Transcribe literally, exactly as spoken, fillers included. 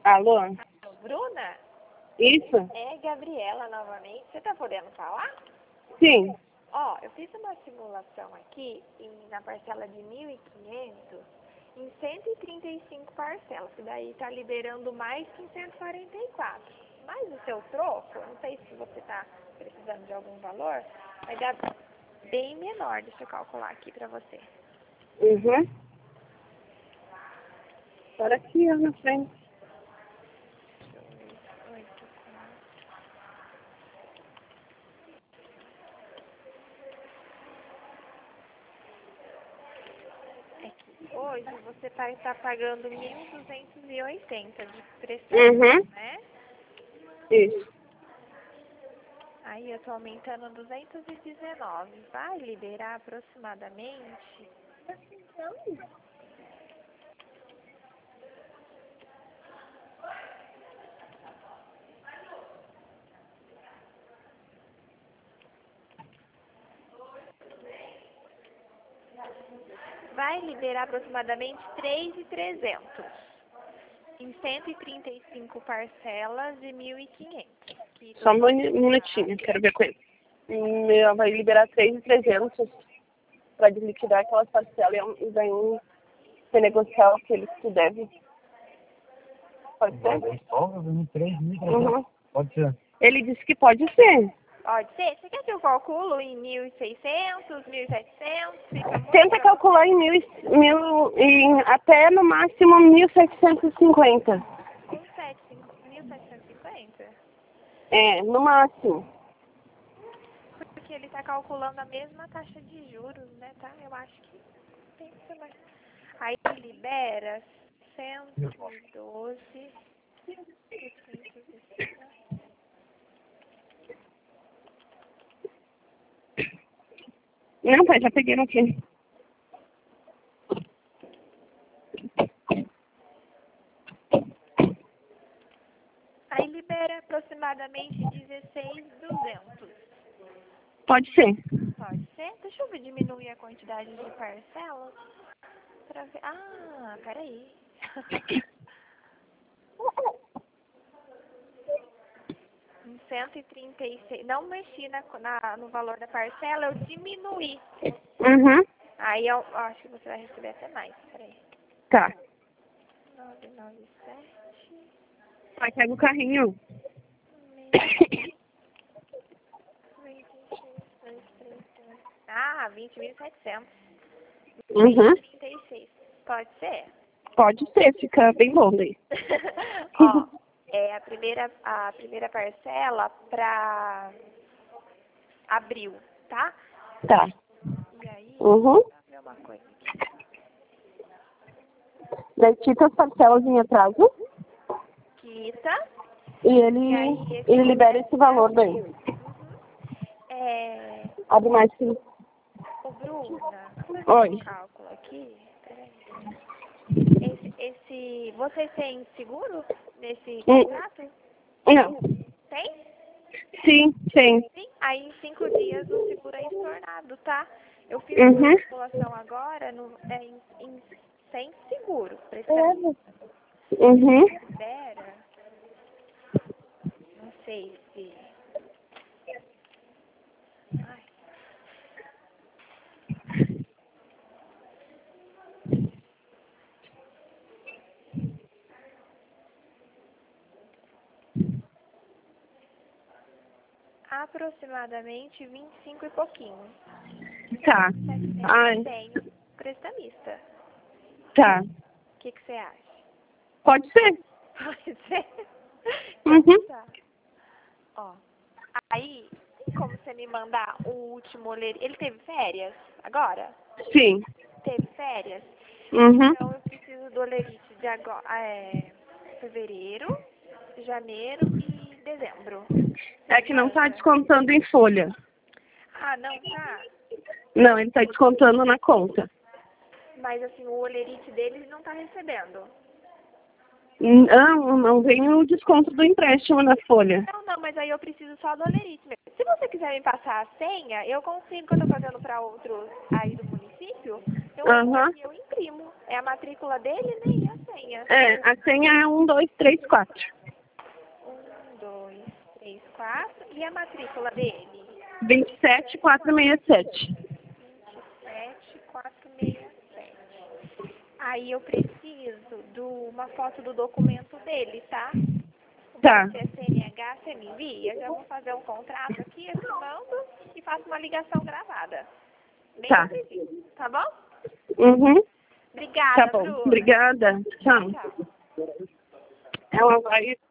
Alô? Bruna? Isso? É Gabriela novamente. Você tá podendo falar? Sim. Ó, eu fiz uma simulação aqui em, na parcela de mil e quinhentos em cento e trinta e cinco parcelas, que daí tá liberando mais que em cento e quarenta e quatro. Mas o seu troco, eu não sei se você tá precisando de algum valor, vai dar bem menor. Deixa eu calcular aqui pra você. Uhum. Para aqui, ó, na frente. Oito, É que hoje você vai estar pagando mil duzentos e oitenta de prestação, Uhum. né? Isso. Aí eu tô aumentando duzentos e dezenove. Vai liberar aproximadamente... Vai liberar aproximadamente três mil e trezentos em cento e trinta e cinco parcelas de mil e quinhentos. Só um minu- minutinho, quero ver com ele. Hum, Ela vai liberar três mil e trezentos para desliquidar aquelas parcelas e daí renegociar o que eles te devem. Pode ser? Uhum. Pode ser. Ele disse que pode ser. Pode ser? Você quer que eu calculo em mil e seiscentos, mil e setecentos? Fica muito Tenta pra- calcular em mil, e- mil e até no máximo mil setecentos e cinquenta. mil setecentos e cinquenta? É, no máximo. Porque ele tá calculando a mesma taxa de juros, né, tá? Eu acho que tem que ser mais. Aí libera cento e doze por cento e cinquenta. Não, pai, já peguei aqui. Aí libera aproximadamente dezesseis mil e duzentos. Pode ser. Pode ser? Deixa eu ver, diminuir a quantidade de parcelas. Pra ver. Ah, peraí. Em cento e trinta e seis. Não mexi na, na, no valor da parcela, eu diminuí. Uhum. Aí eu acho que você vai receber até mais. Peraí. Tá. nove nove sete. Pai, pega o carrinho. Ah, vinte mil e setecentos. Uhum. trinta e seis. Pode ser? Pode ser, fica bem bom daí. Ó, é a primeira, a primeira parcela pra abril, tá? Tá. E aí, Uhum. deixa eu ver uma coisa aqui. Daí quita as parcelas em atraso Quita. e ele, E aí, esse ele libera esse valor daí. Uhum. É... Abre mais que... Ô, Bruna, vou fazer Oi. um cálculo aqui. Peraí. Esse, esse... Você tem seguro nesse Hum. contrato? Não. Tem? Sim, sim. Sim. Aí, em cinco dias, o seguro é estornado, tá? Eu fiz Uhum. uma calculação agora no, é, em, em, sem seguro. Prestando. Uhum. Libera. Não sei se... Ai. Aproximadamente vinte e cinco e pouquinho. Tá. Ai, Tem prestamista. tá. O que que você acha? Pode ser. Pode ser? Uhum. Tá. Ó. Aí, tem como você me mandar o último ler... Ele teve férias agora? Sim. Teve férias? Uhum. Então eu preciso do lerite de agora, é, fevereiro, janeiro e dezembro. É que não tá descontando em folha. Ah, não, tá. Não, ele tá descontando na conta. Mas assim, o olerite dele ele não tá recebendo. Não, não vem o desconto do empréstimo na folha. Não, não, mas aí eu preciso só do olerite mesmo. Se você quiser me passar a senha, eu consigo, que eu tô fazendo para outros aí do município, eu, Aham. eu imprimo. É a matrícula dele, né, e a senha. senha. É, a senha é um, dois, três, quatro. Um, dois, três, quatro. E a matrícula dele? vinte e sete, quatrocentos e sessenta e sete. vinte e sete, quatrocentos e sessenta e sete. Aí eu preciso de uma foto do documento dele, tá? O Tá. C C N H, você me envia? Já vou fazer um contrato aqui, eu te mando e faço uma ligação gravada. Bem Tá. simples, tá bom? Uhum. Obrigada, Tá bom. Bruna. Obrigada. Tchau. Tchau. Ela vai